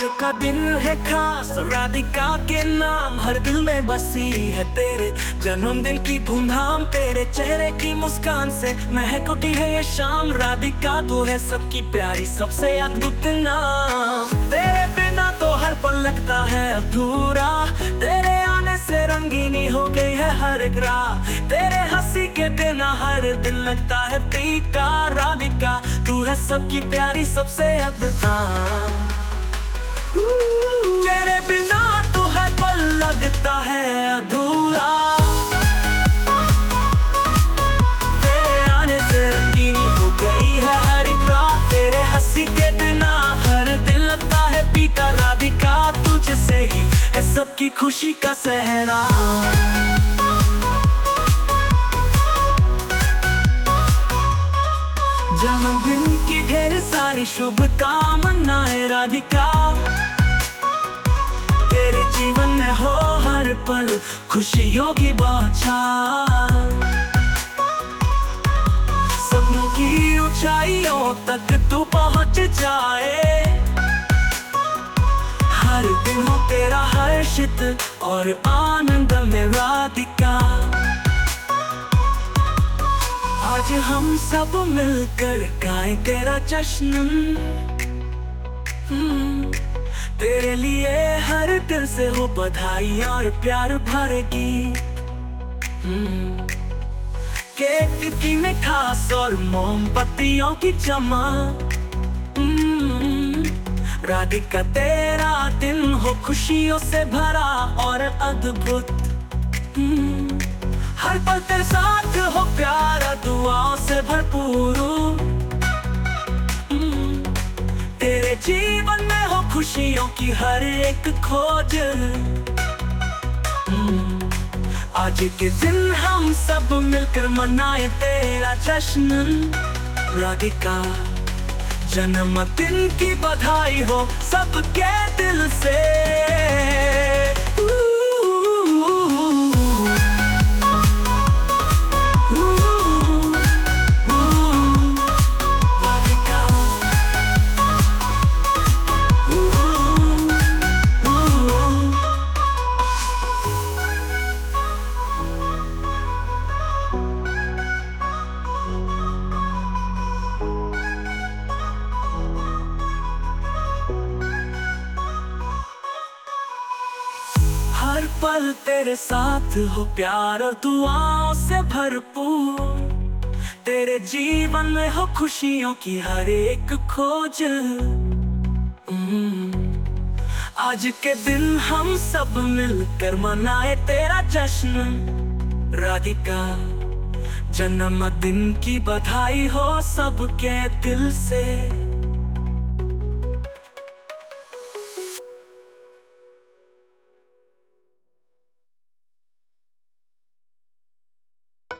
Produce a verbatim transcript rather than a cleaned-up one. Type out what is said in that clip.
का दिन है खास, राधिका के नाम हर दिल में बसी है। तेरे जन्मदिन की धूमधाम, तेरे चेहरे की मुस्कान से महक उठी है ये शाम। राधिका तू है सबकी प्यारी, सबसे अद्भुत नाम। तेरे बिना तो हर पल लगता है अधूरा, तेरे आने से रंगीनी हो गई है हर एक राह। तेरे हंसी के बिना हर दिन लगता है फीका। राधिका तू है सबकी प्यारी, सबसे अद्भुत नाम। तेरे बिना तो हर पल लगता है अधूरा, तेरे आने से रंगीनी हो गई है हर एक रात। तेरे हंसी के बिना हर दिन लगता है फीका। राधिका तुझसे ही है सबकी खुशी का सहरा। जन्मदिन की ढेर सारी शुभकामनाएं राधिका, तेरे जीवन में हो हर पल खुशियों की बौछार। सपनों की ऊंचाइयों तक तू पहुंच जाए, हर दिन हो तेरा हर्षित और आनंद में राधिका। आज हम सब मिलकर गाएं तेरा जश्न, तेरे लिए हर दिल से हो बधाई और प्यार भरेगी। केक की मिठास और मोमबत्तियों की चमक, राधिका तेरा दिन हो खुशियों से भरा और अद्भुत। हर पल तेरे साथ हो प्यारा, दुआओं से भरपूर। तेरे जीवन में हो खुशियों की हर एक खोज। आज के दिन हम सब मिलकर मनाए तेरा जश्न। राधिका जन्मदिन की बधाई हो सबके दिल से। हर पल तेरे साथ हो प्यार और दुआओं से भरपूर। तेरे जीवन में हो खुशियों की हर एक खोज। आज के दिन हम सब मिलकर मनाए तेरा जश्न। राधिका जन्मदिन की बधाई हो सबके दिल से।